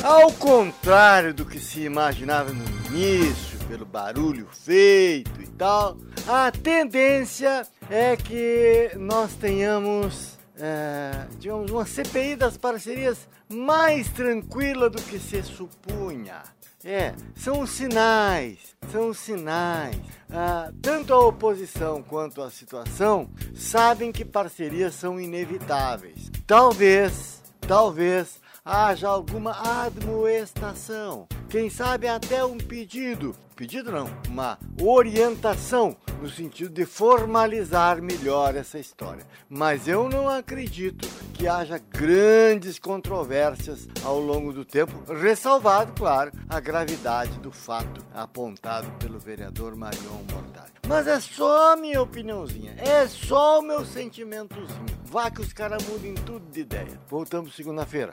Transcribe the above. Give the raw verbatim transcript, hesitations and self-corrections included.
Ao contrário do que se imaginava no início, pelo barulho feito e tal, a tendência é que nós tenhamos, é, digamos, uma C P I das parcerias mais tranquila do que se supunha. É, são os sinais, são os sinais. Ah, tanto a oposição quanto a situação sabem que parcerias são inevitáveis. Talvez, talvez haja alguma admoestação. Quem sabe até um pedido, pedido não, uma orientação no sentido de formalizar melhor essa história. Mas eu não acredito que haja grandes controvérsias ao longo do tempo, ressalvado, claro, a gravidade do fato apontado pelo vereador Marion Mortari. Mas é só a minha opiniãozinha, é só o meu sentimentozinho. Vá que os caras mudem tudo de ideia. Voltamos segunda-feira.